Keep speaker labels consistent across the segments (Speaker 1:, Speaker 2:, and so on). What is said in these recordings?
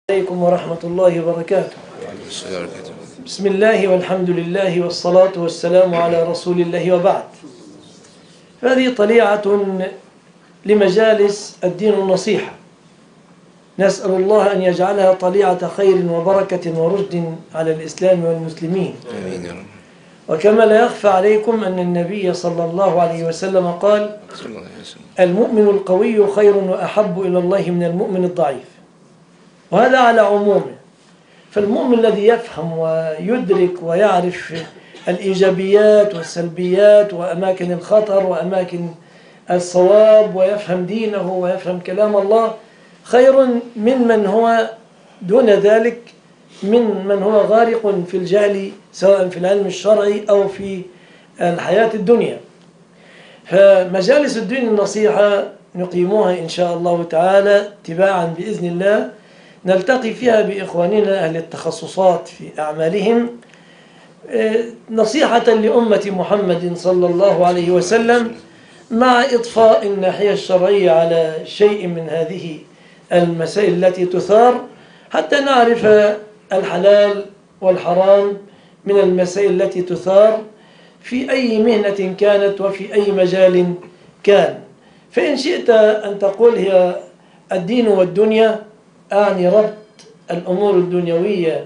Speaker 1: عليكم ورحمة الله وبركاته. بسم الله والحمد لله والصلاة والسلام على رسول الله وبعد. هذه طليعة لمجالس الدين النصيحة، نسأل الله أن يجعلها طليعة خير وبركة ورشد على الإسلام والمسلمين.
Speaker 2: آمين يا رب.
Speaker 1: وكما لا يخفى عليكم أن النبي صلى الله عليه وسلم قال: المؤمن القوي خير وأحب إلى الله من المؤمن الضعيف. وهذا على عمومه، فالمؤمن الذي يفهم ويدرك ويعرف الإيجابيات والسلبيات وأماكن الخطر وأماكن الصواب ويفهم دينه ويفهم كلام الله خير من هو دون ذلك، من هو غارق في الجهل سواء في العلم الشرعي أو في الحياة الدنيا. فمجالس الدين النصيحة نقيموها إن شاء الله تعالى تباعا بإذن الله، نلتقي فيها بإخواننا أهل التخصصات في أعمالهم، نصيحة لأمة محمد صلى الله عليه وسلم، مع إضفاء الناحية الشرعية على شيء من هذه المسائل التي تثار، حتى نعرف الحلال والحرام من المسائل التي تثار في أي مهنة كانت وفي أي مجال كان. فإن شئت أن تقول هي الدين والدنيا، أعني ربط الأمور الدنيوية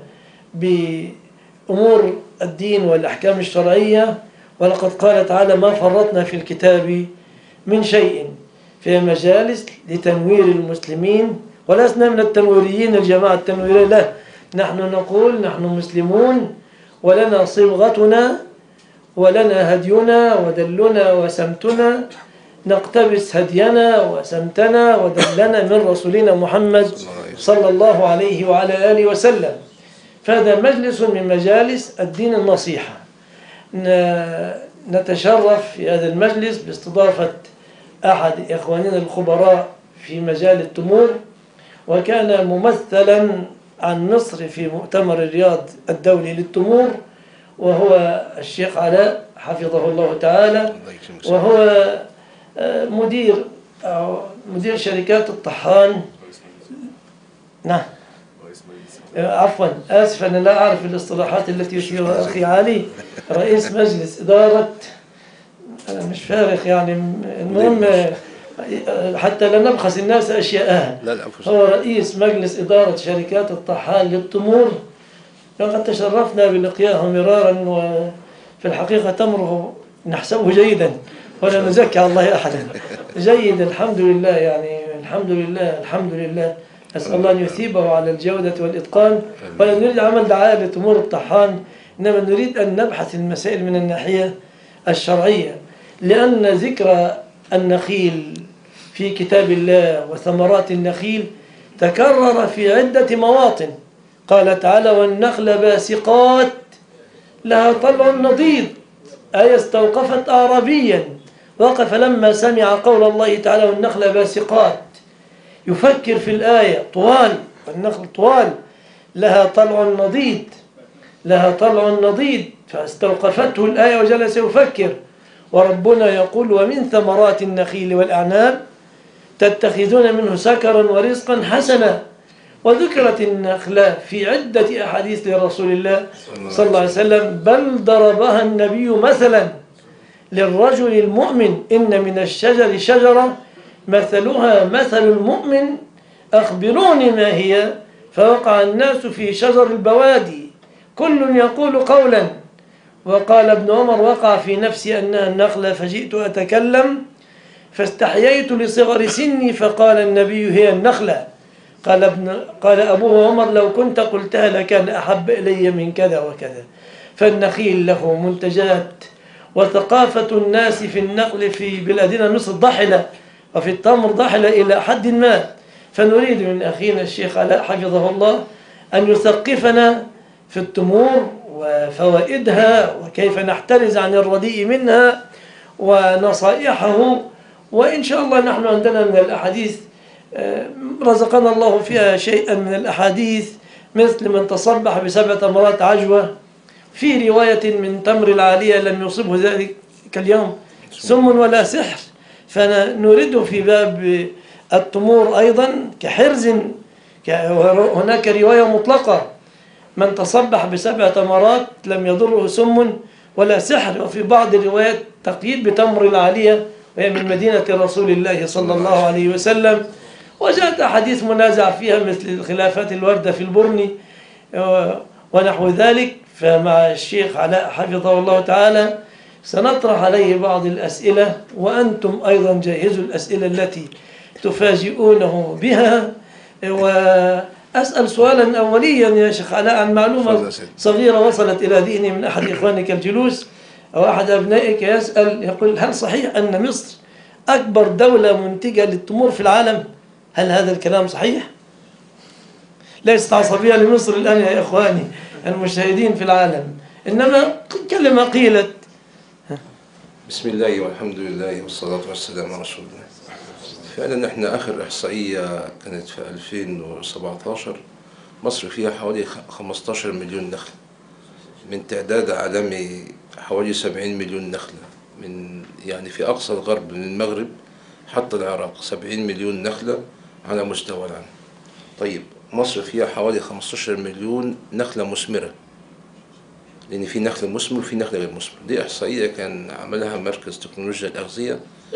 Speaker 1: بأمور الدين والأحكام الشرعية. ولقد قال تعالى: ما فرطنا في الكتاب من شيء. في مجالس لتنوير المسلمين، ولسنا من التنويريين الجماعة التنويرية، لا، نحن نقول نحن مسلمون ولنا صبغتنا ولنا هدينا ودلنا وسمتنا، نقتبس هدينا وسمتنا ودلنا من رسولنا محمد صلى الله عليه وعلى آله وسلم. فهذا مجلس من مجالس الدين النصيحة. نتشرف في هذا المجلس باستضافة أحد إخواننا الخبراء في مجال التمور، وكان ممثلا عن مصر في مؤتمر الرياض الدولي للتمور، وهو الشيخ علاء حفظه الله تعالى، وهو مدير شركات الطحان. نعم، عفوا، آسف أنا لا أعرف الاصطلاحات التي يشيرها أخي علي. رئيس مجلس إدارة، أنا مش فارغ يعني، المهم حتى لا نبخس الناس أشياءها. هو رئيس مجلس إدارة شركات الطحان للتمور. لقد تشرفنا بلقياه مرارا، وفي الحقيقة تمره نحسبه جيدا ولا نزكي على الله أحدا. جيد الحمد لله، يعني الحمد لله الحمد لله. أسأل الله أن يثيبه على الجودة والإتقان. ولا نريد عمل دعاية لتمور الطحان، إنما نريد أن نبحث المسائل من الناحية الشرعية، لأن ذكر النخيل في كتاب الله وثمرات النخيل تكرر في عدة مواطن. قال تعالى: والنخل باسقات لها طلع نضيد. آية استوقفت أعرابيا، وقف لما سمع قول الله تعالى: والنخل باسقات، يفكر في الآية طوال، والنخل طوال لها طلع نضيد، لها طلع نضيد، فاستوقفته الآية وجلس يفكر. وربنا يقول: ومن ثمرات النخيل والأعناب تتخذون منه سكرا ورزقا حسنا. وذكرت النخلة في عدة أحاديث لرسول الله صلى الله عليه وسلم، بل ضربها النبي مثلا للرجل المؤمن: إن من الشجر شجرة مثلها مثل المؤمن أخبروني ما هي. فوقع الناس في شجر البوادي، كل يقول قولا. وقال ابن عمر: وقع في نفسي أنها النخلة، فجئت أتكلم فاستحييت لصغر سني، فقال النبي: هي النخلة. قال أبو عمر: لو كنت قلتها لكان أحب إلي من كذا وكذا. فالنخيل له منتجات، وثقافة الناس في النقل في بلادنا مصر ضحلة، وفي التمر ضحلة إلى حد ما. فنريد من أخينا الشيخ علاء حفظه الله أن يثقفنا في التمور وفوائدها، وكيف نحترز عن الرديء منها، ونصائحه. وإن شاء الله نحن عندنا من الأحاديث رزقنا الله فيها شيئا من الأحاديث، مثل من تصبح ب7 تمرات عجوة، في رواية من تمر العالية لم يصبه ذلك اليوم سم ولا سحر. فنريد في باب التمور أيضا كحرز هناك رواية مطلقة: من تصبح ب7 تمرات لم يضره سم ولا سحر. وفي بعض الروايات تقييد بتمر العالية وهي من مدينة رسول الله صلى الله عليه وسلم. وجاءت أحاديث منازع فيها مثل الخلافات الواردة في البرني ونحو ذلك. فمع الشيخ علاء حفظه الله تعالى سنطرح عليه بعض الأسئلة، وأنتم أيضا جهزوا الأسئلة التي تفاجئونه بها. وأسأل سؤالا أوليا يا شيخ علاء عن معلومة صغيرة وصلت إلى ذهني من أحد إخوانك الجلوس أو أحد أبنائك يسأل، يقول: هل صحيح أن مصر أكبر دولة منتجة للتمور في العالم؟ هل هذا الكلام صحيح؟ ليست عصبية لمصر الآن يا إخواني المشاهدين في العالم، إنما كلمة قيلت.
Speaker 2: بسم الله والحمد لله والصلاة والسلام على رسول الله. فعلا احنا آخر إحصائية كانت في 2017 مصر فيها حوالي 15 مليون نخلة من تعداد عالمي حوالي 70 مليون نخلة، من يعني في أقصى الغرب من المغرب حتى العراق 70 مليون نخلة على مستوى العالم. طيب مصر فيها حوالي 15 مليون نخلة مثمرة، لأن في نخل مثمر وفي نخل غير مثمر. دي إحصائية كان عملها مركز تكنولوجيا الأغذية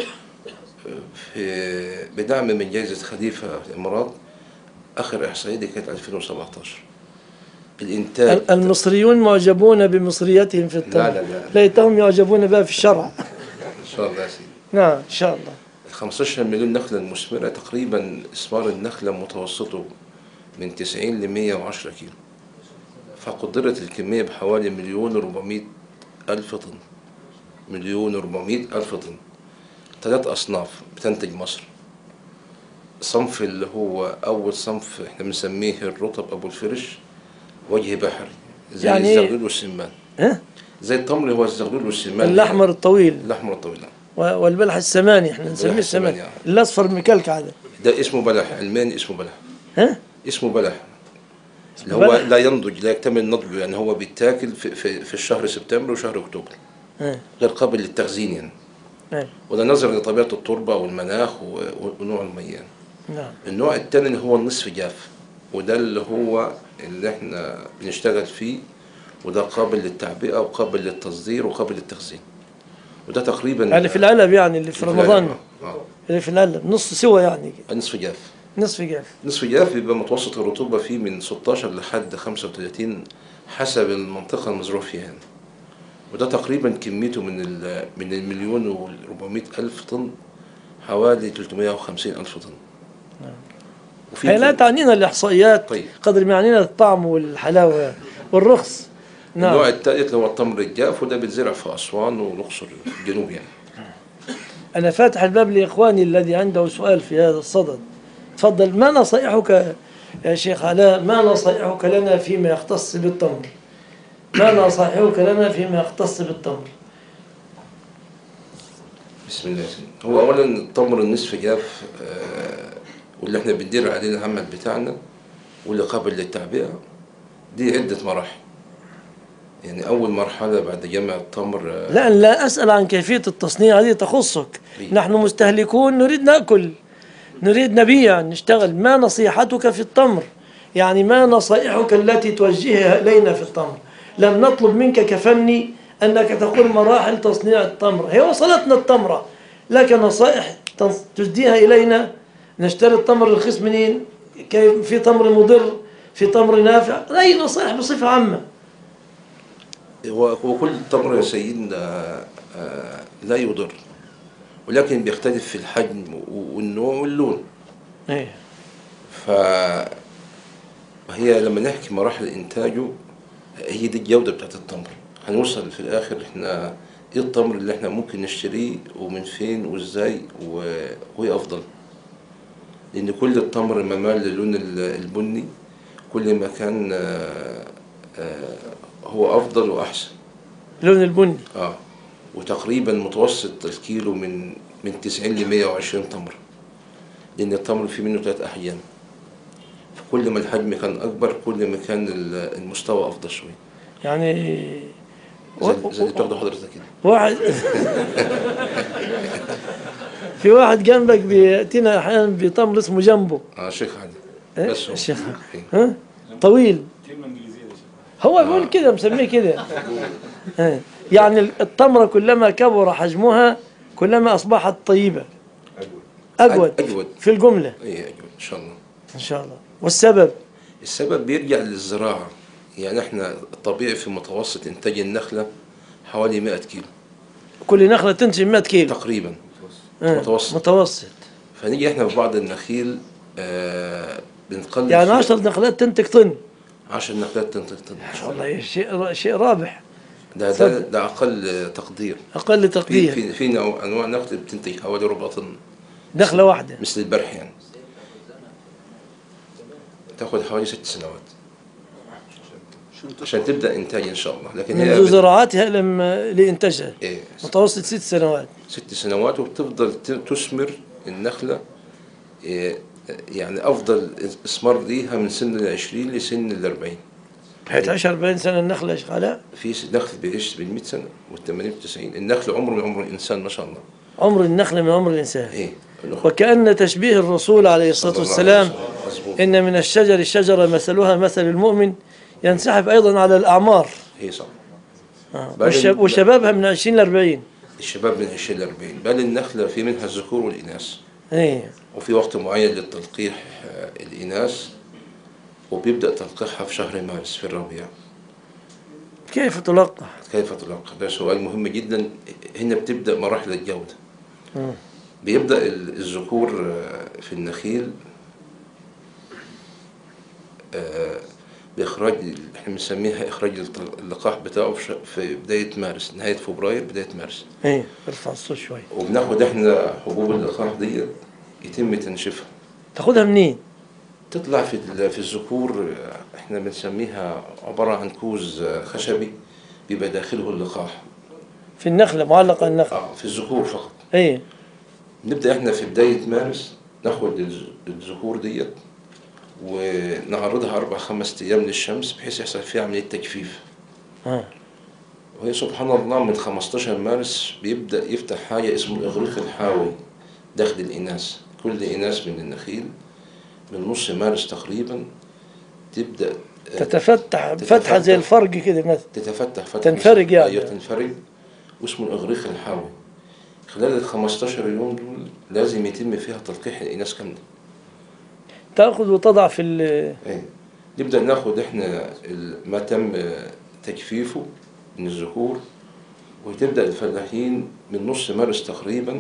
Speaker 2: بدعم من جائزة خليفة في الإمارات. آخر إحصائية دي كانت 2017. الإنتاج
Speaker 1: المصريون معجبون بمصريتهم في التمر.
Speaker 2: لا
Speaker 1: ليتهم يعجبون بها في الشرع.
Speaker 2: إن شاء الله يا سيدي.
Speaker 1: نعم إن شاء الله.
Speaker 2: 15 مليون نخلة المثمرة تقريبا إثمار النخلة متوسطه من 90 ل 110 كيلو، فقدرت الكمية بحوالي 1,400,000 طن. 1,400,000 طن. 3 أصناف بتنتج مصر. صنف اللي هو أول صنف احنا بنسميه الرطب أبو الفرش، وجه بحري زي يعني الزغلول والسمان. زي التمر هو الزغلول والسمان
Speaker 1: الأحمر الطويل.
Speaker 2: الأحمر الطويل.
Speaker 1: والبلح السماني احنا نسميه السماني يعني. الأصفر المكلك هذا
Speaker 2: ده اسمه بلح علماني، اسمه بلح. اسمه بلح اللي هو لا ينضج، لا يكتمل نضجه، يعني هو بيتاكل في الشهر سبتمبر وشهر أكتوبر. غير قابل للتخزين يعني. وده نظرا لطبيعة التربة والمناخ ونوع المياه.
Speaker 1: نعم.
Speaker 2: النوع الثاني اللي هو النصف جاف، وده اللي احنا بنشتغل فيه، وده قابل للتعبئة وقابل للتصدير وقابل للتخزين. وده تقريبا
Speaker 1: اللي في العلب يعني اللي في رمضان. اللي في العلب نص سوا يعني.
Speaker 2: نصف جاف.
Speaker 1: نصف جاف
Speaker 2: بيبقى متوسط الرطوبة فيه من 16 لحد 35 حسب المنطقة المزروع فيها. وده تقريبا كميته من 1,400,000 طن حوالي 350,000 طن.
Speaker 1: هي لا تعنينا الإحصائيات.
Speaker 2: طيب.
Speaker 1: قدر ما يعنينا الطعم والحلاوة والرخص.
Speaker 2: نعم. النوع الثالث هو التمر الجاف، وده بيتزرع في أسوان والأقصر في الجنوب يعني.
Speaker 1: أنا فاتح الباب لإخواني الذي عنده سؤال في هذا الصدد. تفضل. ما نصائحك يا شيخ علاء، ما نصائحك لنا فيما يختص بالتمر؟ ما نصائحك لنا فيما يختص بالتمر؟
Speaker 2: بسم الله. هو أولا التمر النصف جاف واللي احنا بندير عليه العمل بتاعنا واللي قابل للتعبئة، دي عدة مراحل. يعني أول مرحلة بعد جمع التمر
Speaker 1: لا أسأل عن كيفية التصنيع، هذه تخصك. نحن مستهلكون نريد نأكل، نريد نبيع، نشتغل. ما نصيحتك في التمر؟ يعني ما نصائحك التي توجهها إلينا في التمر؟ لم نطلب منك كفني أنك تقول مراحل تصنيع التمر، هي وصلتنا التمرة، لك نصائح تجديها إلينا؟ نشتري التمر الرخيص منين؟ كيف في تمر مضر، في تمر نافع؟ أي نصائح بصفة عامة؟
Speaker 2: هو كل تمر يا سيدنا لا يضر، ولكن بيختلف في الحجم والنوع واللون. فهي لما نحكي مراحل إنتاجه، هي دي الجودة بتاعت التمر. هنوصل في الآخر إحنا إيه التمر اللي إحنا ممكن نشتريه ومن فين وإزاي وإيه أفضل. لأن كل التمر ممال للون البني، كل ما كان هو أفضل وأحسن.
Speaker 1: لون البني.
Speaker 2: وتقريبا متوسط الكيلو من 90 ل 120 تمر، لأن التمر فيه منه 3 أحجام. فكل ما الحجم كان أكبر كل ما كان المستوى أفضل شوي.
Speaker 1: يعني
Speaker 2: زي اللي بتاخده حضرتك كده.
Speaker 1: واحد في واحد جنبك بيأتينا أحيانا بتمر اسمه جنبه.
Speaker 2: شيخ علي. بس
Speaker 1: الشيخ ها طويل،
Speaker 3: كلمة إنجليزية يا شيخ.
Speaker 1: هو بيقول كده مسميه كده. يعني التمرة كلما كبر حجمها كلما أصبحت طيبة أجود في الجملة
Speaker 2: اي اجود ان شاء الله.
Speaker 1: إن شاء الله. والسبب
Speaker 2: السبب بيرجع للزراعة. يعني احنا الطبيعي في متوسط انتاج النخلة حوالي 100 كيلو
Speaker 1: كل نخلة تنتج 100 كيلو
Speaker 2: تقريبا متوسط.
Speaker 1: متوسط.
Speaker 2: فنيجي احنا في بعض النخيل بنقلل
Speaker 1: يعني
Speaker 2: فيها
Speaker 1: 10 نخلات تنتج طن.
Speaker 2: 10 نخلات تنتج طن ان شاء الله.
Speaker 1: والله شيء رابح.
Speaker 2: ده اقل تقدير.
Speaker 1: أقل تقدير.
Speaker 2: في انواع نخل بتنتج حوالي ربع طن
Speaker 1: نخلة واحدة
Speaker 2: مثل البرح يعني، تاخد حوالي 6 سنوات عشان تبدا انتاج ان شاء الله. لكن هي
Speaker 1: منذ زراعتها لإنتاجها
Speaker 2: إيه
Speaker 1: متوسط 6 سنوات.
Speaker 2: 6 سنوات وبتفضل تثمر النخلة. يعني أفضل إثمار ليها من سن 20 لسن 40.
Speaker 1: بحيث 10 40 سنة النخلة يا شيخ علاء.
Speaker 2: في نخل بيعيش بال 100 سنة وال80 و90. النخل عمره من عمر الإنسان ما شاء الله.
Speaker 1: عمر النخلة من عمر الإنسان.
Speaker 2: إيه
Speaker 1: وكأن تشبيه الرسول عليه الصلاة والسلام
Speaker 2: مظبوط.
Speaker 1: إن من الشجر شجرة مثلها مثل المؤمن ينسحب أيضا على الأعمار.
Speaker 2: هي صح.
Speaker 1: وشبابها من 20 ل 40.
Speaker 2: الشباب من 20 ل 40. بل النخلة في منها الذكور والإناث.
Speaker 1: إيه.
Speaker 2: وفي وقت معين للتلقيح الإناث، وبيبدأ تلقيحها في شهر مارس في الربيع.
Speaker 1: كيف تلقح؟
Speaker 2: كيف تلقح؟ ده سؤال مهم جدا. هنا بتبدأ مراحل الجودة. بيبدأ الذكور في النخيل بإخراج، احنا بنسميها إخراج اللقاح بتاعه في بداية مارس، نهاية فبراير بداية مارس.
Speaker 1: إيه ارفع الصوت شوي.
Speaker 2: وبناخد احنا حبوب اللقاح دي يتم تنشيفها.
Speaker 1: تاخدها منين؟
Speaker 2: تطلع في الذكور. احنا بنسميها عبارة عن كوز خشبي بيبقى داخله اللقاح.
Speaker 1: في النخلة معلقة النخلة.
Speaker 2: في الذكور فقط.
Speaker 1: إيه.
Speaker 2: نبدأ احنا في بداية مارس ناخد الذكور ديت ونعرضها 4-5 أيام للشمس بحيث يحصل فيها عملية تجفيف. وهي سبحان الله من 15 مارس بيبدأ يفتح حاجة اسمه الإغريق الحاوي داخل الإناث. كل إناث من النخيل من نص مارس تقريبا تبدأ
Speaker 1: تتفتح فتحة زي الفرج كده مثلا.
Speaker 2: تتفتح فتحة
Speaker 1: تنفرج يعني.
Speaker 2: أيوة تنفرج، واسمه الإغريق الحاوي. خلال 15 يوم دول لازم يتم فيها تلقيح الإناث كاملة.
Speaker 1: تأخذ وتضع في
Speaker 2: ايه. نبدأ ناخد احنا ما تم تجفيفه من الذكور، وتبدأ الفلاحين من نص مارس تقريبا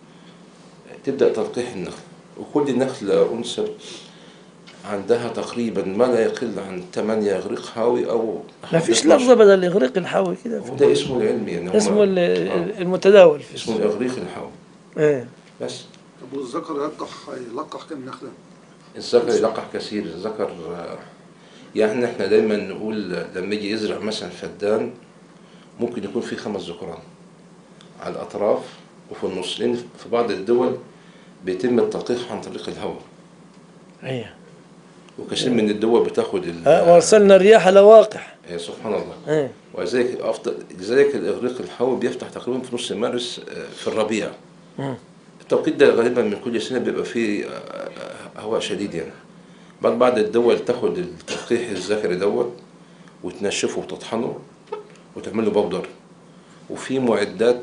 Speaker 2: تبدأ تلقيح النخل. وكل نخلة أنثى عندها تقريبا ما لا يقل عن 8 إغريق حاوي أو
Speaker 1: ما فيش لفظة بدل الإغريق الحاوي كده.
Speaker 2: وده اسمه العلمي يعني.
Speaker 1: اسمه المتداول.
Speaker 2: اسمه الإغريق الحاوي.
Speaker 1: ايه.
Speaker 2: بس.
Speaker 4: طب والذكر يلقح كم نخلة؟
Speaker 2: الذكر يلقح كثير. الذكر يعني احنا دايما نقول لما يجي يزرع مثلا فدان ممكن يكون فيه 5 ذكران على الأطراف وفي النص، لأن في بعض الدول بيتم التلقيح عن طريق الهواء.
Speaker 1: ايه.
Speaker 2: وكثير من الدول بتاخد
Speaker 1: وارسلنا الرياح لواقح.
Speaker 2: سبحان الله.
Speaker 1: ايه.
Speaker 2: ولذلك لذلك الإغريق الحاوي بيفتح تقريبا في نص مارس في الربيع. التوقيت ده غالبا من كل سنة بيبقى فيه هواء شديد يعني. بعض الدول تاخد التلقيح الذكري دوت وتنشفه وتطحنه وتعمل له بودر، وفي معدات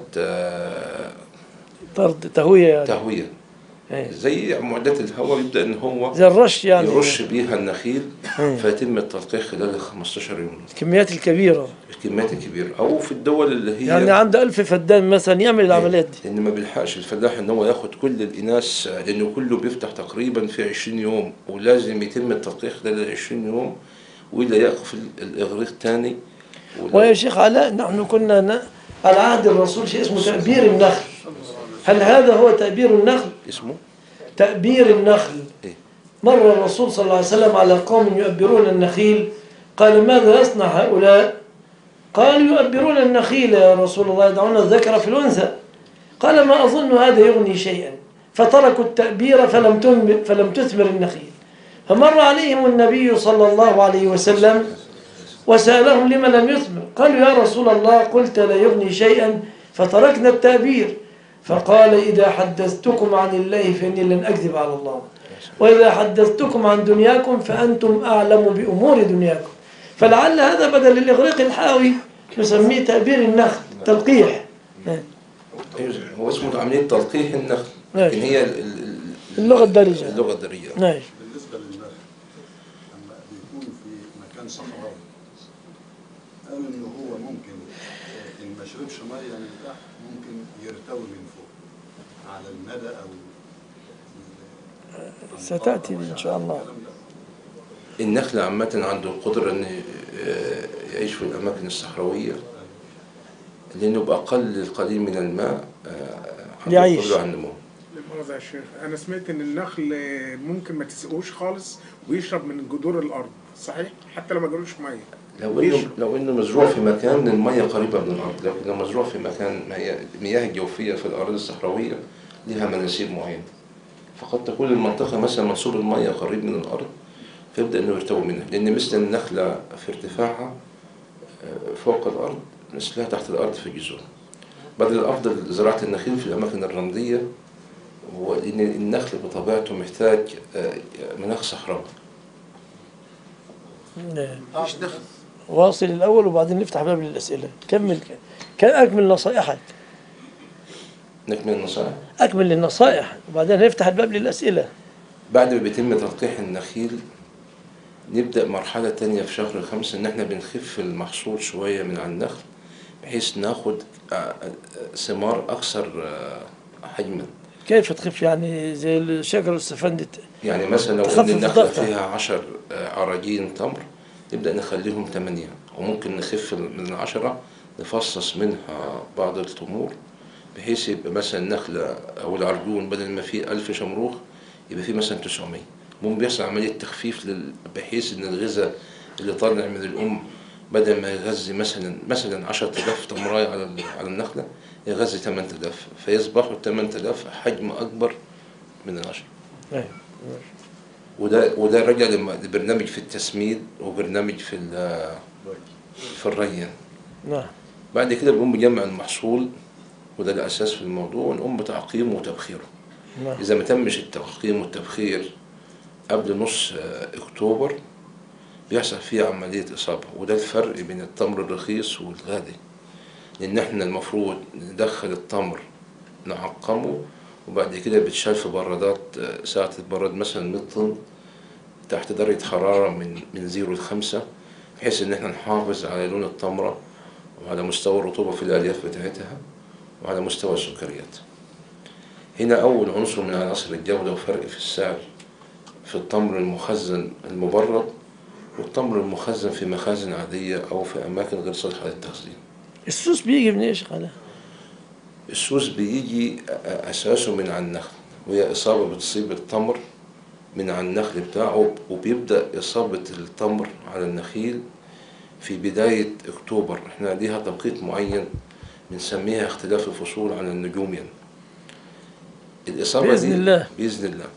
Speaker 1: طرد تهوية يعني.
Speaker 2: تهوية.
Speaker 1: ايه.
Speaker 2: زي معدات الهواء يبدأ ان هو
Speaker 1: زي الرش يعني.
Speaker 2: يرش بيها النخيل فيتم التلقيح خلال 15 يوم.
Speaker 1: الكميات الكبيرة.
Speaker 2: الكميات الكبيرة. او في الدول اللي هي
Speaker 1: يعني عنده 1000 فدان مثلا يعمل العمليات دي.
Speaker 2: لان ما بيلحقش الفلاح ان هو ياخد كل الاناث، لانه كله بيفتح تقريبا في 20 يوم ولازم يتم التلقيح خلال 20 يوم والا يقف الاغريق تاني.
Speaker 1: ويا شيخ علاء نحن كنا على عهد الرسول شيء اسمه تأبير النخل. هل هذا هو تأبير النخل؟
Speaker 2: اسمه
Speaker 1: تأبير النخل.
Speaker 2: إيه؟
Speaker 1: مر الرسول صلى الله عليه وسلم على قوم يؤبرون النخيل، قال ماذا يصنع هؤلاء؟ قالوا يؤبرون النخيل يا رسول الله، يدعون الذكر في الأنثى. قال ما أظن هذا يغني شيئا، فتركوا التأبير فلم تثمر النخيل. فمر عليهم النبي صلى الله عليه وسلم وسألهم لما لم يثمر، قالوا يا رسول الله قلت لا يغني شيئا فتركنا التأبير. فقال إذا حدثتكم عن الله فإني لن أكذب على الله. وإذا حدثتكم عن دنياكم فأنتم أعلم بأمور دنياكم. فلعل هذا بدل الإغريق الحاوي نسميه تأبير النخل، تلقيح.
Speaker 2: هو اسمه عملية تلقيح النخل، لكن هي
Speaker 1: اللغة الدارجة.
Speaker 2: اللغة الدارجة.
Speaker 1: نعم.
Speaker 4: بالنسبة للنخل لما بيكون في مكان صحراوي قالوا إنه هو ممكن إن ما شربش مية من تحت ممكن يرتوي من فوق على المدى أو
Speaker 1: ستأتي إن شاء الله.
Speaker 2: النخل عامة عنده القدرة إن يعيش في الأماكن الصحراوية لأنه بأقل القليل من الماء
Speaker 1: يعيش.
Speaker 2: قدرة على النمو.
Speaker 3: لمؤاخذة يا شيخ، أنا سمعت إن النخل ممكن ما تسقوش خالص ويشرب من جذور الأرض، صحيح؟ حتى لو ما جالوش مية.
Speaker 2: لو إنه مزروع في مكان المية قريبة من الأرض، لكن لو مزروع في مكان المياه الجوفية في الأراضي الصحراوية لها مناسيب معينة، فقد تكون المنطقة مثلا منسوب المياه قريب من الأرض فيبدأ إنه يرتوي منها، لأن مثل النخلة في ارتفاعها فوق الأرض مثلها تحت الأرض في الجذور. بدل الأفضل زراعة النخيل في الأماكن الرملية، ولأن النخل بطبيعته محتاج مناخ صحراوي.
Speaker 4: مفيش نخل.
Speaker 1: واصل الأول وبعدين نفتح باب للأسئلة. كمل. كان أكمل نصائحك.
Speaker 2: نكمل النصائح.
Speaker 1: أكمل النصائح وبعدين نفتح الباب للأسئلة.
Speaker 2: بعد ما بيتم تلقيح النخيل نبدأ مرحلة تانية في شهر 5 إن إحنا بنخف المحصول شوية من على النخل بحيث ناخد ثمار أكثر حجما.
Speaker 1: كيف تخف يعني زي شجر السفندة؟
Speaker 2: يعني مثلا لو إن النخلة فيها 10 عراجين تمر نبدأ نخليهم 8، وممكن نخف من 10 نفصص منها بعض التمور بحيث يبقى مثلا النخلة أو العرجون بدل ما فيه 1000 شمروخ يبقى فيه مثلا 900. المهم بيحصل عملية تخفيف بحيث إن الغذاء اللي طالع من الأم بدل ما يغذي مثلا 10,000 تمراية على النخلة يغذي 8000، فيصبحوا 8000 حجم أكبر من 10. وده رجع لبرنامج في التسميد وبرنامج في الري.
Speaker 1: نعم.
Speaker 2: بعد كده بنقوم بجمع المحصول وده الأساس في الموضوع، ونقوم بتعقيمه وتبخيره.
Speaker 1: نعم.
Speaker 2: إذا ما تمش التعقيم والتبخير قبل نص أكتوبر بيحصل فيه عملية إصابة، وده الفرق بين التمر الرخيص والغالي، لأن إحنا المفروض ندخل التمر نعقمه وبعد كده بتشال في برادات ساعة تتبرد مثلا 100 طن تحت درجة حرارة من 0 ل5 بحيث إن إحنا نحافظ على لون التمرة وعلى مستوى الرطوبة في الألياف بتاعتها وعلى مستوى السكريات. هنا أول عنصر من عناصر الجودة وفرق في السعر في التمر المخزن المبرد والتمر المخزن في مخازن عادية أو في أماكن غير صالحة للتخزين.
Speaker 1: السوس بيجي من إيش قال؟
Speaker 2: السوس بيجي أساسه من على النخل، وهي إصابة بتصيب التمر من على النخل بتاعه، وبيبدأ إصابة التمر على النخيل في بداية أكتوبر. إحنا ليها توقيت معين بنسميها اختلاف الفصول عن النجوم يعني. الإصابة
Speaker 1: بإذن الله.
Speaker 2: بإذن الله.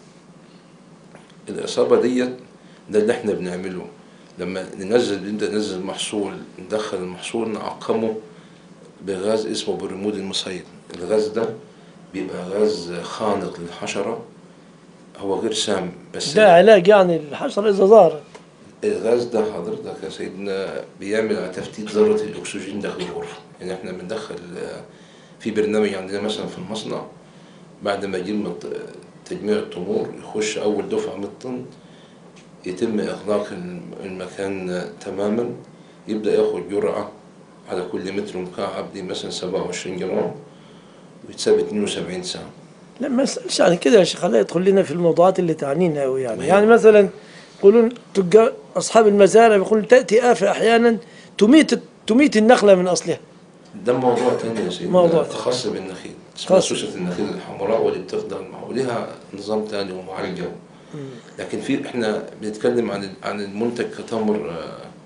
Speaker 2: الإصابة ديت ده اللي إحنا بنعمله لما نبدأ ننزل محصول، ندخل المحصول نعقمه بغاز اسمه برمود المصيد. الغاز ده بيبقى غاز خانق للحشرة، هو غير سام بس
Speaker 1: ده علاج يعني الحشرة إذا ظهرت.
Speaker 2: الغاز ده حضرتك يا سيدنا بيعمل على تفتيت ذرة الأكسجين داخل الغرفة. يعني احنا بندخل في برنامج عندنا مثلا في المصنع بعد ما يجيب تجميع التمور يخش أول دفعة 100 طن يتم إغلاق المكان تماما، يبدأ ياخد جرعة على كل متر مكعب دي مثلا 27 جرام ويتساب 72 ساعة.
Speaker 1: لا ما اسألش عن كده يا شيخ، خلينا يدخل لنا في الموضوعات اللي تعنينا أوي يعني مثلا يقولون أصحاب المزارع يقولون تأتي آفة أحيانا تميت النخلة من أصلها.
Speaker 2: ده موضوع تاني يا سيدي،
Speaker 1: موضوع
Speaker 2: خاص بالنخيل، اسمها سوسة النخيل الحمراء واللي بتفضل ولها نظام تاني ومعالجة. لكن احنا بنتكلم عن المنتج كتمر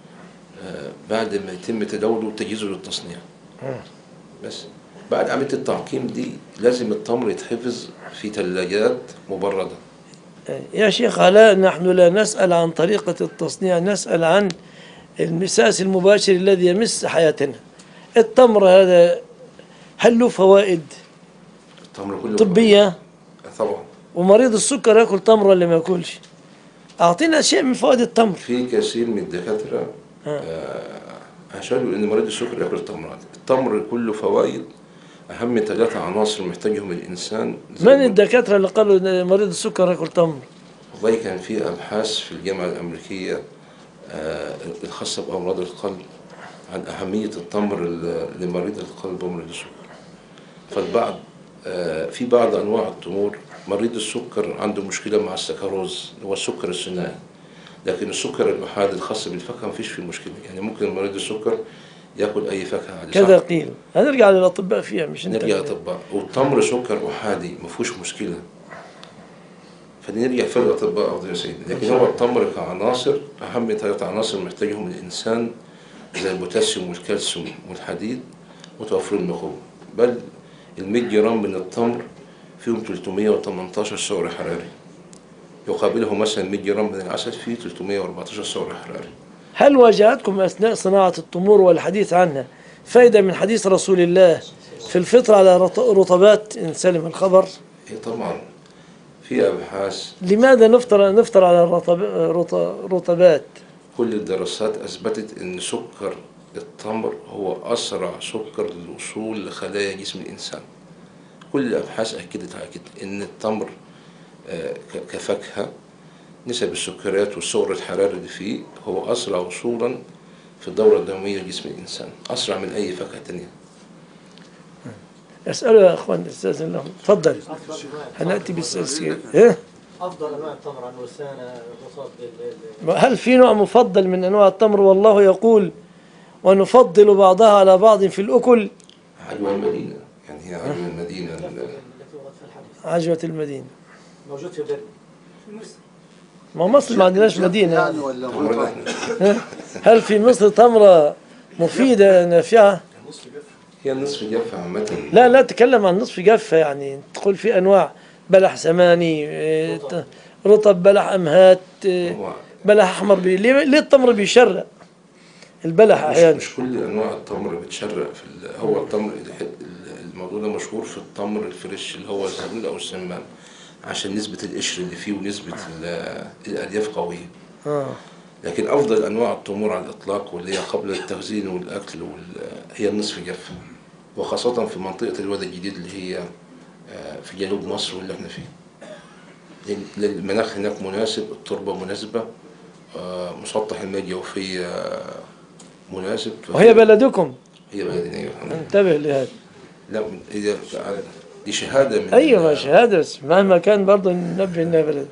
Speaker 2: بعد ما يتم تداوله وتجهيزه للتصنيع. بس بعد عملية التعقيم دي لازم التمر يتحفظ في ثلاجات مبردة.
Speaker 1: يا شيخ علاء، نحن لا نسأل عن طريقة التصنيع، نسأل عن المساس المباشر الذي يمس حياتنا. التمر هذا هل له فوائد
Speaker 2: التمر كله
Speaker 1: طبية
Speaker 2: طبعا
Speaker 1: ومريض السكر ياكل تمر ولا ما ياكلش؟ اعطينا شيء من فوائد التمر.
Speaker 2: في كثير من الدكاترة أشاروا إن مريض السكر ياكل التمر. التمر كله فوائد، أهم 3 عناصر محتاجهم الإنسان.
Speaker 1: من الدكاترة اللي قالوا إن مريض السكر ياكل تمر؟
Speaker 2: والله كان في أبحاث في الجامعة الأمريكية الخاصة بأمراض القلب عن أهمية التمر لمريض القلب ومريض السكر. فالبعض في بعض أنواع التمور مريض السكر عنده مشكلة مع السكروز اللي هو السكر الثنائي، لكن السكر الأحادي الخاص بالفاكهة مفيش فيه مشكلة، يعني ممكن مريض السكر ياكل أي فاكهة عادي.
Speaker 1: كذا قيل. هنرجع للأطباء فيها مش أنت.
Speaker 2: نرجع للأطباء. والتمر سكر أحادي مفيهوش مشكلة، فنرجع فيه للأطباء أفضل يا سيدي. لكن هو التمر كعناصر أهم 3 عناصر محتاجهم الإنسان زي البوتاسيوم والكالسيوم والحديد وتوفر النخود. بل ال100 جرام من التمر فيهم 318 سعر حراري، يقابله مثلا 100 جرام من العسل فيه 314 سعر حراري.
Speaker 1: هل واجهتكم أثناء صناعة التمور والحديث عنها فائدة من حديث رسول الله في الفطر على رطبات إن سلم الخبر؟
Speaker 2: إيه طبعا في أبحاث.
Speaker 1: لماذا نفطر على رطبات؟
Speaker 2: كل الدراسات أثبتت أن سكر التمر هو أسرع سكر للوصول لخلايا جسم الإنسان. كل الأبحاث أكدت على كده، أن التمر كفاكهة نسب السكريات والسعر الحراري اللي فيه هو أسرع وصولا في الدورة الدموية لجسم الإنسان، أسرع من أي فاكهة تانية.
Speaker 1: أسأله يا أخوان أستاذ الله، تفضل. هنأتي بالسلسلة.
Speaker 5: أفضل أنواع التمر عن وسانة الرطب.
Speaker 1: هل في نوع مفضل من أنواع التمر؟ والله يقول ونفضل بعضها على بعض في الأكل.
Speaker 2: عجوة المدينة، يعني هي عجوة المدينة.
Speaker 1: عجوة المدينة
Speaker 5: موجود في بلد.
Speaker 1: ما مصر ما عندناش مدينة
Speaker 4: يعني ولا
Speaker 1: هل في مصر تمرة مفيدة نافعة؟
Speaker 2: هي النصف جافة عامة.
Speaker 1: لا تكلم عن نصف جافة، يعني تقول في أنواع بلح سماني، رطب، بلح أمهات، بلح أحمر. ليه التمر بيشرق البلح أحيانا؟
Speaker 2: مش كل أنواع التمر بتشرق هو التمر الموضوع ده مشهور في التمر الفريش اللي هو الزبيب أو السمان، عشان نسبة القشر اللي فيه ونسبة الألياف قوية. لكن أفضل أنواع التمور على الإطلاق واللي هي قبل التخزين والأكل هي النصف جافة، وخاصة في منطقة الوادي الجديد اللي هي في جنوب مصر واللي احنا فيه. المناخ هناك مناسب، التربة مناسبة، مسطح المياه الجوفية مناسب.
Speaker 1: وهي بلدكم؟
Speaker 2: هي بلدنا.
Speaker 1: انتبه لهذا.
Speaker 2: لا دي شهادة من
Speaker 1: أيوة شهادة، بس مهما كان برضه ننبه إنها بلد.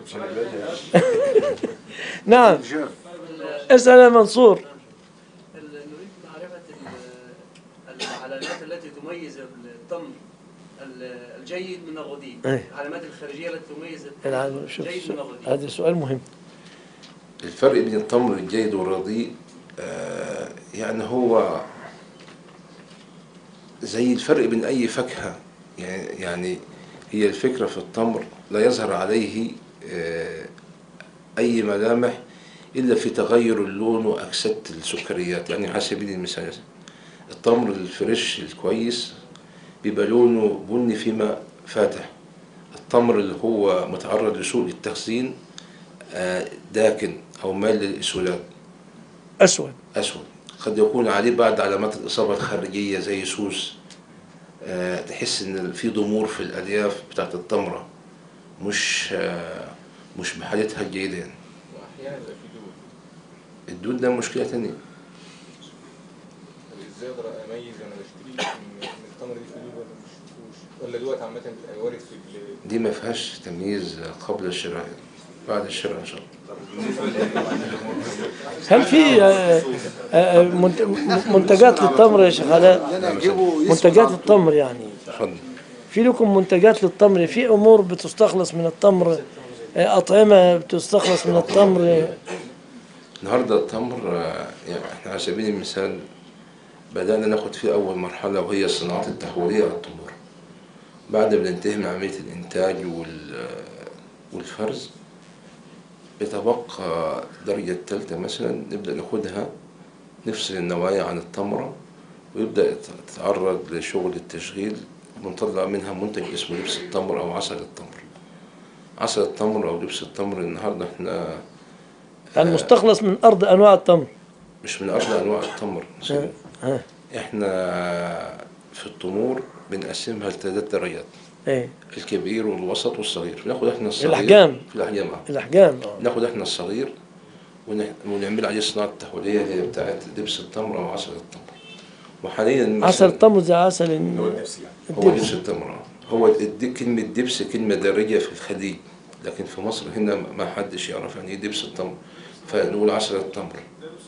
Speaker 1: نعم. اسأل يا منصور.
Speaker 6: نريد معرفة العلامات التي تميز التمر الجيد من الرديء، العلامات الخارجية التي تميز الجيد من الرديء.
Speaker 1: هذا سؤال مهم.
Speaker 2: الفرق بين التمر الجيد والرديء يعني هو زي الفرق بين أي فاكهة، يعني هي الفكرة في التمر لا يظهر عليه أي ملامح إلا في تغير اللون وأكسدة السكريات. يعني على سبيل المثال التمر الفريش الكويس بيبقى لونه بني فيما فاتح. التمر اللي هو متعرض لسوء التخزين داكن أو مال للإسودات،
Speaker 1: أسود.
Speaker 2: قد يكون عليه بعض علامات الإصابة الخارجية زي سوس، تحس إن في ضمور في الألياف بتاعت التمرة مش بحالتها الجيدة يعني.
Speaker 7: وأحيانا يبقى في دود.
Speaker 2: الدود ده مشكلة تانية.
Speaker 7: ازاي اقدر اميز انا بشتري من التمر دي في دود ولا مش ولا دوت عامة بيبقى وارد في
Speaker 2: دي ما فيهاش تمييز قبل الشراء، بعد الشراء إن شاء الله.
Speaker 1: هل في منتجات للتمر يا شيخ علاء؟ منتجات التمر يعني في لكم منتجات للتمر، في أمور بتستخلص من التمر، أطعمة بتستخلص من التمر.
Speaker 2: النهاردة التمر يعني احنا على سبيل المثال بدأنا ناخد فيه أول مرحلة وهي الصناعات التحويلية على التمر. بعد ما ننتهي من عملية الإنتاج والفرز بتبقى الدرجة الثالثة مثلا نبدأ ناخدها، نفصل النوايا عن التمرة ويبدأ تتعرض لشغل التشغيل، ونطلع منها منتج اسمه لبس التمر أو عسل التمر. عسل التمر أو دبس التمر النهاردة احنا
Speaker 1: يعني مستخلص من أرض أنواع التمر.
Speaker 2: مش من أصل أنواع التمر. احنا في التمور بنقسمها ل3 درجات.
Speaker 1: ايه.
Speaker 2: الكبير والوسط والصغير. ناخد احنا الصغير
Speaker 1: الأحجام.
Speaker 2: في الأحجام.
Speaker 1: الأحجام.
Speaker 2: ناخد احنا الصغير ونعمل عليه صناعة تحويلية هي بتاعت دبس التمر أو عسل التمر. وحاليا
Speaker 1: عسل التمر زي عسل
Speaker 2: هو دبس التمر. هو كلمة دبس كلمة دارجة في الخليج، لكن في مصر هنا ما حدش يعرف يعني ايه دبس التمر، فنقول عسل التمر.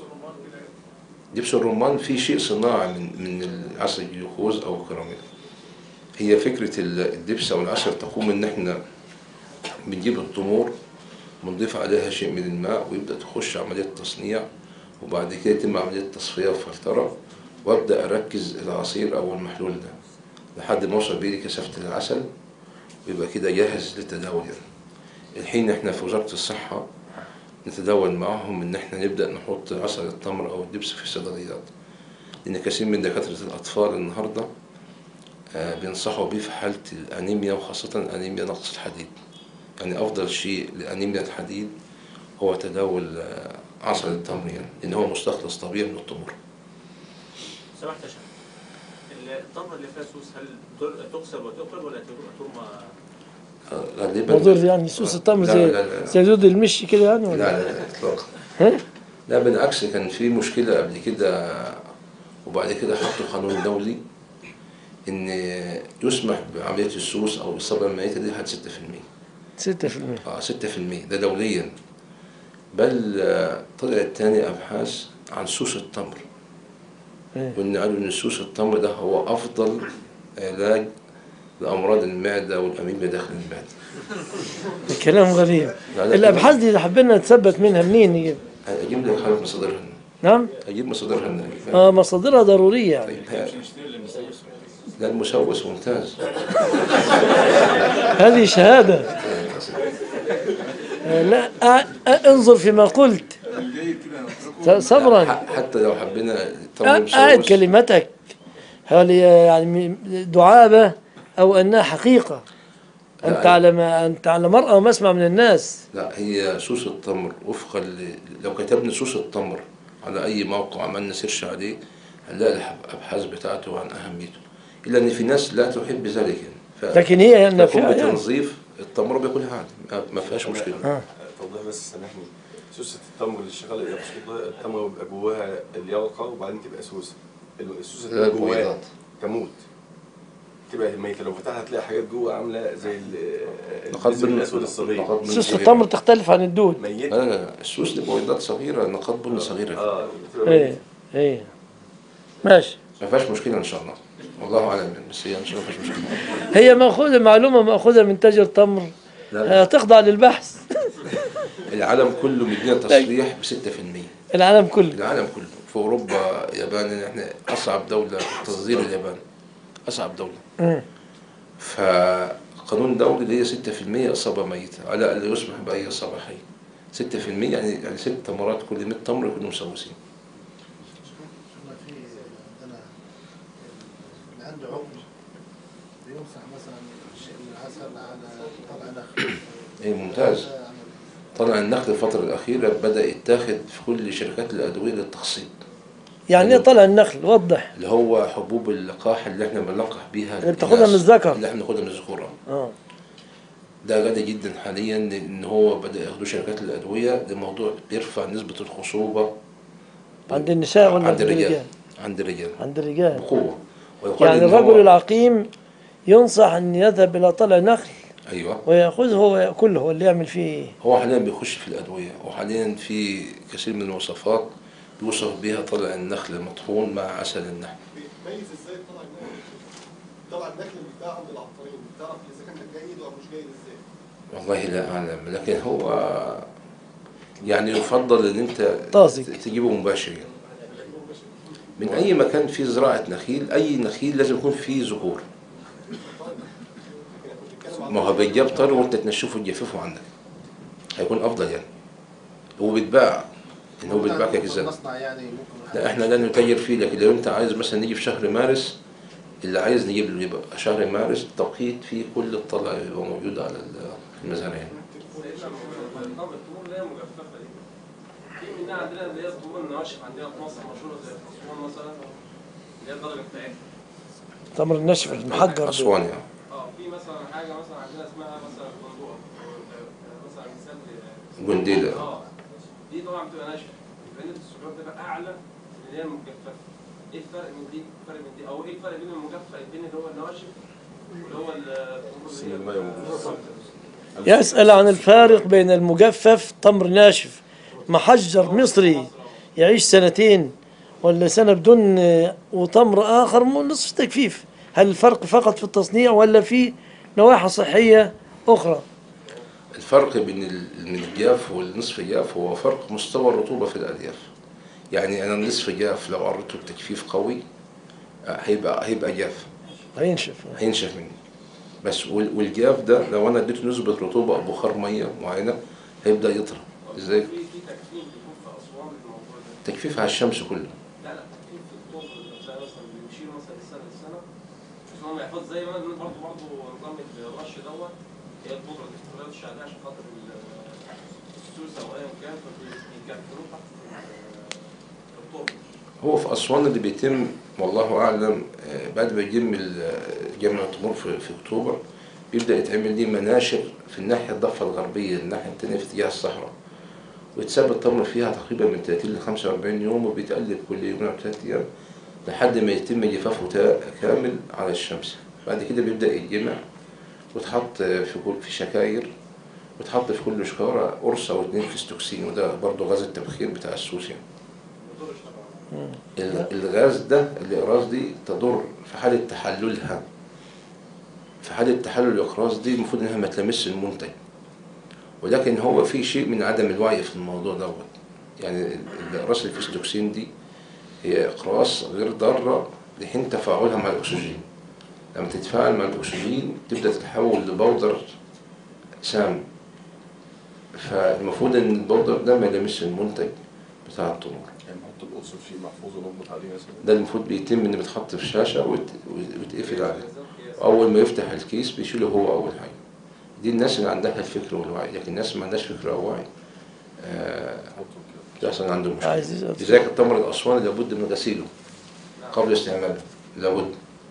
Speaker 2: دبس الرمان فيه شيء صناعي من عسل الجلوكوز أو الكراميل. هي فكرة الدبس أو العسل تقوم إن إحنا بنجيب التمور بنضيف عليها شيء من الماء ويبدأ تخش عملية تصنيع، وبعد كده يتم عملية تصفية وفلترة، وأبدأ أركز العصير أو المحلول ده لحد ما أوصل بيه لكثافة العسل، ويبقى كده جاهز للتداول. الحين إحنا في وزارة الصحة نتداول معهم إن إحنا نبدأ نحط عسل التمر أو الدبس في الصيدليات، لأن كثير من دكاترة الأطفال النهاردة بينصحوا بيه في حالة الأنيميا، وخاصة أنيميا نقص الحديد. يعني أفضل شيء لأنيميا الحديد هو تداول عسل التمر، يعني لأن هو مستخلص طبيعي من التمر.
Speaker 8: سمحت يا شيخ، التمر اللي فيها سوس هل تغسل وتؤكل ولا ترمى؟
Speaker 1: موضوع يعني سوس التمر زي دود المشي كده يعني ولا؟
Speaker 2: لا إطلاقا. لا بالعكس، كان في مشكلة قبل كده وبعد كده حطوا قانون دولي إن يسمح بعملية السوس أو الإصابة الميتة دي لحد 6%.
Speaker 1: 6%.
Speaker 2: 6% ده دوليا. بل طلعت تاني أبحاث عن سوس التمر، وإن قالوا إن سوس التمر ده هو أفضل علاج لأمراض المعدة والأميبيا داخل المعدة.
Speaker 1: كلام غريب. الأبحاث دي اللي حبينا نتثبت منها منين هي؟
Speaker 2: أجيب لك حالة مصادرها.
Speaker 1: نعم؟
Speaker 2: أجيب مصادرها.
Speaker 1: مصادرها ضرورية يعني.
Speaker 2: لا المسوس ممتاز.
Speaker 1: هذه شهادة. لا انظر فيما قلت صبرا.
Speaker 2: حتى لو حبينا
Speaker 1: أعد كلمتك، هل يعني دعابة أو أنها حقيقة؟ أنت على مرأى ومسمع من الناس.
Speaker 2: لا، هي سوس التمر وفقا لو كتبنا سوس التمر على أي موقع عملنا سيرش عليه هنلاقي الأبحاث بتاعته عن أهميته، إلا إن في ناس لا تحب ذلك يعني.
Speaker 1: لكن هي نافعة
Speaker 2: يعني بتنظيف التمر بياكلها عادي، ما فيهاش مشكلة.
Speaker 9: توضيح بس سامحني، سوسة التمر اللي شغالة التمر بيبقى جواها اليرقة وبعدين تبقى سوسة. السوسة اللي جواها تموت، تبقى ميتة. لو فتحها هتلاقي حاجات جوه عاملة زي الجزء الأسود الصغير.
Speaker 1: سوس التمر تختلف عن الدود.
Speaker 2: ميتة. لا السوس دي بويضات صغيرة، نقاط بن صغيرة.
Speaker 1: ايه ماشي،
Speaker 2: ما فيهاش مشكلة إن شاء الله، والله أعلم، بس هي إن شاء الله ما فيهاش مشكلة.
Speaker 1: هي مأخوذة معلومة مأخوذة من تاجر تمر، تخضع للبحث.
Speaker 2: العالم كله مدينا تصريح ب6%.
Speaker 1: العالم كله.
Speaker 2: العالم كله، في أوروبا، يابان، إحنا أصعب دولة تصدير اليابان، أصعب دولة. فقانون دولي اللي هي 6% إصابة ميتة، على الأقل يسمح بأي إصابة حية. 6% يعني 6 تمرات كل 100 تمر يكونوا مسوسين.
Speaker 10: عنده عقم بيمسح مثلا شيء من العسل على طلع نخل.
Speaker 2: ايه ممتاز. طلع النخل الفترة الأخيرة بدأ يتاخد في كل شركات الأدوية للتخصيب.
Speaker 1: يعني ايه طلع النخل؟ وضح.
Speaker 2: اللي هو حبوب اللقاح اللي احنا بنلقح بيها
Speaker 1: اللي بتاخدها من الذكر.
Speaker 2: اللي احنا بناخدها من الذكورة. ده غالي جدا حاليا، ان هو بدأ ياخدوا شركات الأدوية لموضوع يرفع نسبة الخصوبة
Speaker 1: عند النساء ولا
Speaker 2: عند الرجال؟ عند الرجال.
Speaker 1: عند الرجال
Speaker 2: بقوة.
Speaker 1: يعني الرجل العقيم ينصح أن يذهب إلى طلع نخل.
Speaker 2: أيوة.
Speaker 1: ويأخذه ويأكله واللي يعمل فيه.
Speaker 2: هو حاليا بيخش في الأدوية، وحاليا في كثير من الوصفات بيوصف بها طلع النخل المطحون مع عسل النحل.
Speaker 10: بيميز ازاي طلع النخل؟ طلع النخل اللي بتاع عند العطارين، بتعرف إذا كان جيد ولا مش جيد ازاي؟
Speaker 2: والله لا أعلم، لكن هو يعني يفضل إن أنت تجيبه مباشر. من أي مكان فيه زراعة نخيل، أي نخيل لازم يكون فيه ذكور. ما هو بيجاب طر وأنت تنشفه وتجففه عندك، هيكون أفضل يعني. هو بيتباع، إن هو بيتباع كجزاء. لا إحنا لا نتاجر فيه، لكن لو أنت عايز مثلا نيجي في شهر مارس، اللي عايز نجيب له يبقى شهر مارس توقيت فيه كل الطلع يبقى موجود على المزارع.
Speaker 11: مثلا التمور اللي هي مجففه دي، في منها عندنا اللي هي التمور النواشف عندنا في مصر مشهوره زي اسوان مثلا، اللي هي الدرجه بتاعتها.
Speaker 1: تمر الناشف المحجر
Speaker 2: اسوان يعني.
Speaker 11: في مثلا حاجه مثلا عندنا اسمها مثلا بندقه، مثلا مثال
Speaker 2: جنديله.
Speaker 11: دي طبعا بتبقى ناشفه، يبقى نسبه السكر بتبقى اعلى من اللي هي المجففه. ايه الفرق من دي؟ الفرق من دي او ايه الفرق بين المجفف بين اللي هو النواشف واللي هو
Speaker 1: يسأل عن الفارق بين المجفف تمر ناشف محجر مصري يعيش سنتين ولا سنة بدون وتمر آخر نصف تجفيف، هل الفرق فقط في التصنيع ولا في نواحي صحية أخرى؟
Speaker 2: الفرق بين الجاف والنصف جاف هو فرق مستوى الرطوبة في الألياف. يعني أنا النصف جاف لو عرضته بتجفيف قوي هيبقى جاف، هينشف مني. بس والجاف ده لو أنا اديته نسبة رطوبة أو بخار مية معينة هيبدأ يطرى. إزاي؟
Speaker 11: في تجفيف بيكون في أسوان للموضوع ده.
Speaker 2: تجفيف على الشمس كله.
Speaker 11: لا تجفيف في الطوب نفسها مثلا بيشيل مثلا السنة للسنة عشان هو يحفظ زي ما برضه نظام الرش دوت، هي البودرة دي ما بتتغيرش عليها عشان خاطر السوسة أو أيا كان، فبيجفلوه تحت التربة.
Speaker 2: هو في أسوان اللي بيتم والله أعلم بعد ما يتم جمع التمور في أكتوبر بيبدأ يتعمل ليه مناشر في الناحية الضفة الغربية، الناحية التانية في اتجاه الصحراء، ويتساب التمر فيها تقريبا من 30 ل 45 يوم، وبيتقلب كل يومين أو 3 أيام لحد ما يتم جفافه كامل على الشمس. بعد كده بيبدأ يتجمع وتحط في شكاير، وتحط في كل شكارة قرص أو 2 فيستوكسين، وده برضه غاز التبخير بتاع السوس يعني. الغاز ده الإقراص دي تضر في حالة تحللها. في حالة تحلل الإقراص دي المفروض إنها ما تلمسش المنتج، ولكن هو في شيء من عدم الوعي في الموضوع دوت. يعني الإقراص الفيستوكسين دي هي إقراص غير ضارة لحين تفاعلها مع الأكسجين. لما تتفاعل مع الأكسجين تبدأ تتحول لبودر سام، فالمفروض إن البودر ده ما يلمسش المنتج بتاع التمور.
Speaker 9: يعني نحط القرص فيه محفوظ ونضبط عليه مثلا.
Speaker 2: ده المفروض بيتم إن بيتحط في شاشة ويتقفل عليه، أول ما يفتح الكيس بيشيله هو أول حاجة. دي الناس اللي عندها الفكر والوعي، لكن الناس ما عندهاش فكر أو وعي بيحصل عندهم مشكلة. لذلك التمر الأسواني لابد من غسيله قبل استعماله، لابد.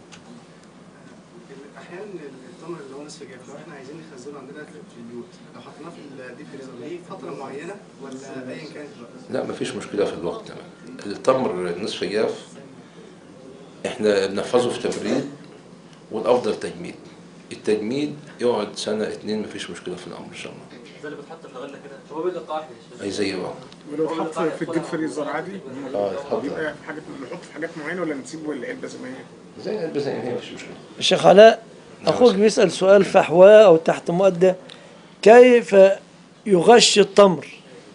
Speaker 10: أحيانا التمر اللي هو نصف جاف لو احنا عايزين نخزنه عندنا في البيوت، لو حطيناه في الديب فريزر ليه فترة معينة ولا أيا كانت؟
Speaker 2: لا مفيش مشكلة في الوقت. التمر نصف جاف احنا بنحفظه في تبريد، والأفضل تجميد. التجميد يقعد 1 2 سنة مفيش مشكلة في الأمر إن شاء الله.
Speaker 5: زي اللي بتحط في الغله كده هو بيلقح
Speaker 2: أي زي بعض.
Speaker 3: ولو اتحط في الديب فريزر عادي؟
Speaker 2: يتحط.
Speaker 3: يبقى في حاجة نحط في حاجات معينة ولا نسيبه العلبة زي ما هي؟
Speaker 2: زي العلبة زي ما هي مفيش مشكلة.
Speaker 1: الشيخ علاء أخوك بيسأل سؤال فحوى أو تحت مؤدى، كيف يغش التمر؟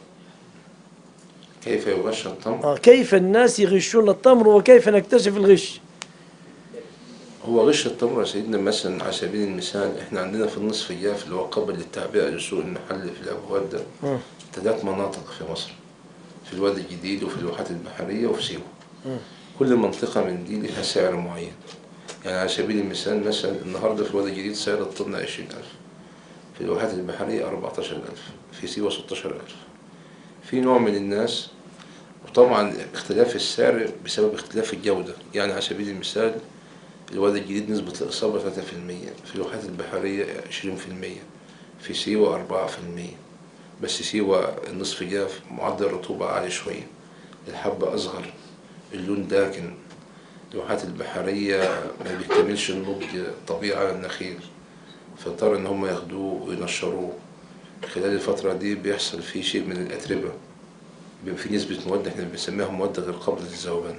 Speaker 2: كيف يغش التمر؟
Speaker 1: كيف الناس يغشون التمر وكيف نكتشف الغش؟
Speaker 2: هو غش التمر يا سيدنا مثلا على سبيل المثال احنا عندنا في النصف الجاف اللي هو قبل التعبئة لسوق المحل في الأبواب ده 3 مناطق في مصر، في الوادي الجديد وفي الواحات البحرية وفي سيوة. كل منطقة من دي لها سعر معين. يعني على سبيل المثال مثلا النهاردة في الوادي الجديد سعر الطن 20,000، في الواحات البحرية 14,000، في سيوة 16,000. في نوع من الناس، وطبعا اختلاف السعر بسبب اختلاف الجودة. يعني على سبيل المثال الوادي الجديد نسبة الإصابة 3%، في الواحات البحرية 20%، في سيوة 4%. بس سيوة النصف جاف معدل الرطوبة عالي شوية، الحبة أصغر، اللون داكن. الواحات البحرية ما بيكتملش النضج الطبيعي على النخيل، فاضطر إن هم ياخدوه وينشروه. خلال الفترة دي بيحصل فيه شيء من الأتربة، بيبقى في نسبة مواد احنا بنسميها مواد غير قابلة للذوبان.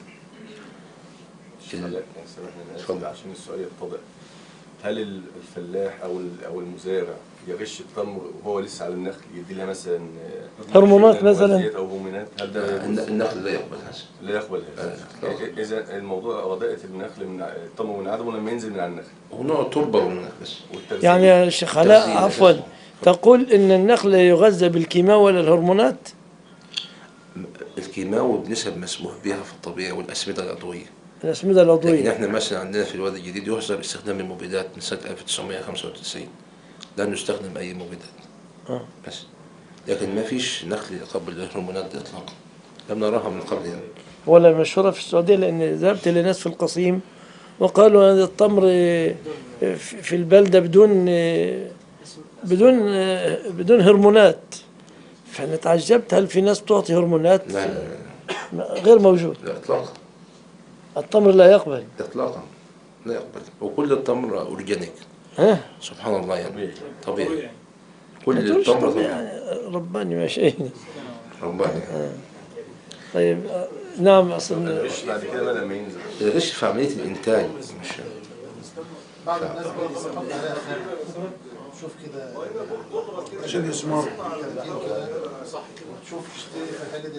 Speaker 9: اتفضل عشان السؤال يتضح. هل الفلاح او المزارع يغش التمر وهو لسه على النخل، يدي لها مثلا
Speaker 1: هرمونات مثلا
Speaker 9: او هرمونات؟ هل ده
Speaker 2: النخل لا يقبل هذا؟
Speaker 9: لا يقبل هذا. اذا الموضوع رداءة النخل من التمر من عدمه لما ينزل من على النخل،
Speaker 2: هو نوع تربه من النخل بس.
Speaker 1: يعني يا شيخ علاء عفوا تقول ان النخل يغذى بالكيماوي ولا الهرمونات؟
Speaker 2: الكيماوي بنسب مسموح بها في الطبيعة، والأسمدة العضوية.
Speaker 1: الأسمدة العضوية.
Speaker 2: لكن احنا مثلا عندنا في الوادي الجديد يحظر استخدام المبيدات من سنة 1995، لا نستخدم أي مبيدات. بس لكن ما فيش نخل يقبل الهرمونات دي اطلاقا، لم نراها من قبل يعني.
Speaker 1: ولا مشهورة في السعودية، لأن ذهبت لناس في القصيم وقالوا هذا التمر في البلدة بدون هرمونات، فأنا تعجبت هل في ناس تعطي هرمونات؟
Speaker 2: لا
Speaker 1: غير موجود.
Speaker 2: لا اطلاقا.
Speaker 1: التمر لا يقبل
Speaker 2: اطلاقا لا يقبل، وكل التمر اورجانيك. سبحان الله يعني طبيعي. كل التمر طبيعي.
Speaker 1: رباني ما شيء.
Speaker 2: رباني.
Speaker 1: طيب نعم. أصلا
Speaker 9: بعد كده بدأ ما ينزل
Speaker 2: الغش في عملية الإنتاج مش
Speaker 10: بعض الناس بيحط عليها خل. شوف كده
Speaker 3: عشان يسمر
Speaker 10: شوف تشتري في الحاجة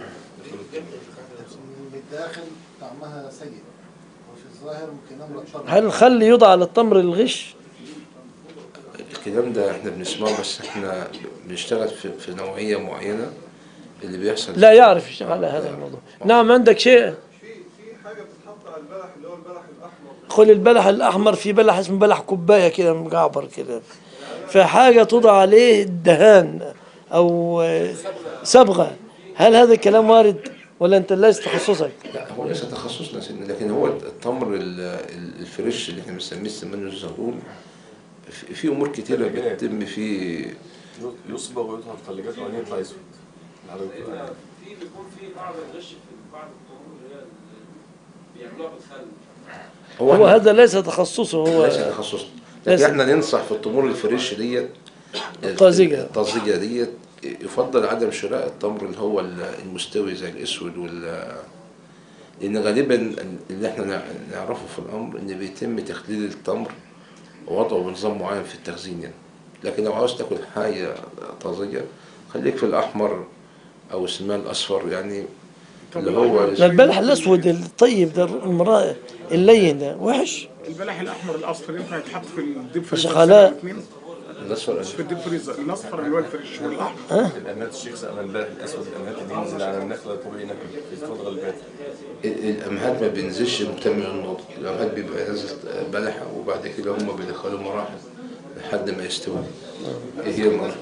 Speaker 10: من الداخل طعمها سيء وفي الظاهر ممكن نمرة طبعا.
Speaker 1: هل الخل يوضع على التمر للغش؟
Speaker 2: الكلام ده احنا بنسمعه، بس احنا بنشتغل في نوعية معينة اللي بيحصل.
Speaker 1: لا يعرف يشتغل على هذا الموضوع. نعم عندك شيء.
Speaker 11: في حاجه بتتحط على البلح اللي هو البلح الاحمر.
Speaker 1: قل البلح الأحمر، في بلح اسمه بلح كوباية كده مجعبر كده، فحاجة توضع عليه الدهان أو صبغة. هل هذا الكلام وارد ولا أنت ليس تخصصك؟
Speaker 2: لا هو ليس تخصصنا سيدنا، لكن هو التمر الفريش اللي احنا بنسميه السمان الزهور في أمور كتيرة بتتم فيه.
Speaker 9: يصبغ ويطهر في الثلاجات وبعدين يطلع اسود.
Speaker 11: في بيكون في بعض الغش في بعض التمور اللي هي بيعملوها بالخل.
Speaker 1: هو هذا ليس تخصصه. هو
Speaker 2: ليس تخصصنا، لكن احنا ننصح في التمور الفريش ديت الطازجة ديت يفضل عدم شراء التمر اللي هو المستوي زي الاسود لان غالبا اللي احنا نعرفه في الامر ان بيتم تخليل التمر ووضعه بنظام معين في التخزين يعني. لكن لو عاوز تاكل حاجة طازجة خليك في الاحمر او السمان الاصفر يعني، اللي هو
Speaker 1: البلح الاسود الطيب ده اللين ده وحش.
Speaker 3: البلح الاحمر الاصفر ينفع يتحط في الديب فريزر
Speaker 1: شغالات.
Speaker 2: الاصفر
Speaker 3: في الديب فريزر الاصفر اللي هو الفريش والاحمر.
Speaker 9: الامهات الشيخ سألنا البلح الاسود الامهات اللي ينزل على النخله طبيعي ناكل في الفتره اللي فاتت.
Speaker 2: الامهات ما بينزلش مكتمل النضج، الامهات بيبقى نازل بلحه وبعد كده هم بيدخلوا مراحل لحد ما يستوي. ايه هي المراحل؟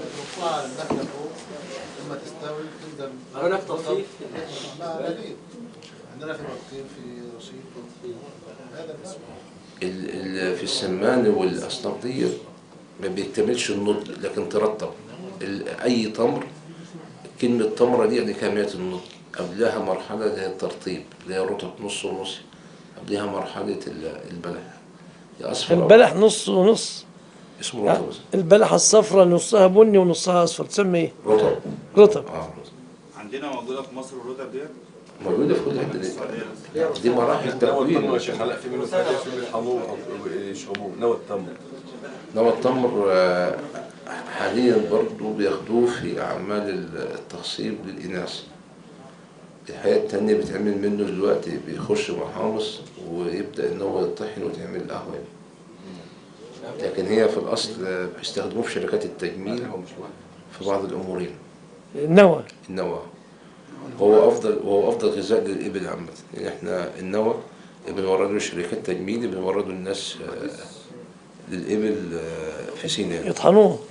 Speaker 10: لما تستوي تنزل.
Speaker 6: هناك تطفيف
Speaker 10: عندنا في الوقتين في رشيد هذا
Speaker 2: في السمان والاصناف دي ما بيكتملش النضج لكن ترطب. اي تمر، كلمه تمره دي يعني كامله النضج، قبلها مرحله اللي هي الترطيب اللي هي رطب نص ونص، قبلها مرحله البلح يا اصفر.
Speaker 1: البلح نص ونص
Speaker 2: اسمه رطب.
Speaker 1: البلحه الصفراء نصها بني ونصها اصفر تسمى ايه؟ رطب.
Speaker 12: عندنا موجوده في مصر الرطب ديت؟
Speaker 2: موجوده في كل حته. دي مراحل تكوين.
Speaker 9: يا شيخ هلا في منه فاتح في منه حموم او يشربوه. نوى التمر.
Speaker 2: نوى التمر حاليا برضه بياخدوه في اعمال التخصيب للاناث. الحياة التانية بتعمل منه دلوقتي بيخش محامص ويبدأ ان هو يطحن وتعمل قهوة، لكن هي في الاصل بيستخدموه في شركات التجميل في بعض الامورين.
Speaker 1: النوى
Speaker 2: هو افضل غذاء للابل عامة يعني. احنا النوى بنورده شركات تجميل بنورده الناس للابل في سيناء
Speaker 1: يطحنوه.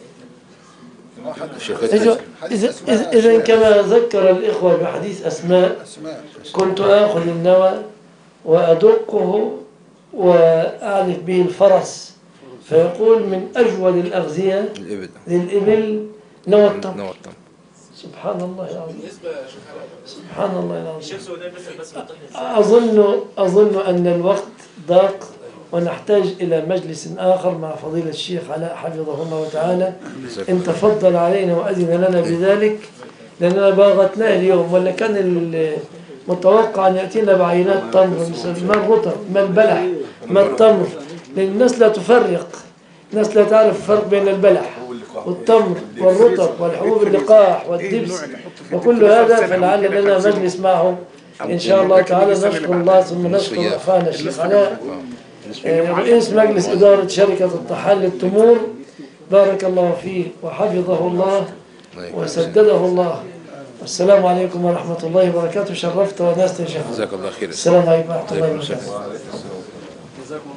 Speaker 1: إذا كما ذكر الإخوة بحديث أسماء، كنت آخذ النوى وأدقه وأعلف به الفرس، فيقول من أجود الأغذية للإبل نوى التمر. سبحان الله العظيم. سبحان الله العظيم. أظن أن الوقت ضاق ونحتاج إلى مجلس آخر مع فضيلة الشيخ علاء حفظه الله تعالى، إن تفضل علينا وأذن لنا بذلك، لأننا باغتناه اليوم، ولا كان المتوقع أن يأتينا بعينات تمر ما الرطب ما البلح ما التمر، لأن الناس لا تفرق، الناس لا تعرف الفرق بين البلح والتمر والرطب والحبوب اللقاح والدبس وكل هذا، فلعل لنا مجلس معه إن شاء الله تعالى. نشكر الله ثم نشكر أخانا الشيخ علاء رئيس مجلس إدارة شركة الطحال للتمور، بارك الله فيه وحفظه الله وسدده الله. والسلام عليكم ورحمة الله وبركاته. شرفت وناست يا شيخ.
Speaker 2: جزاك الله خير.
Speaker 1: السلام عليكم ورحمة الله وبركاته.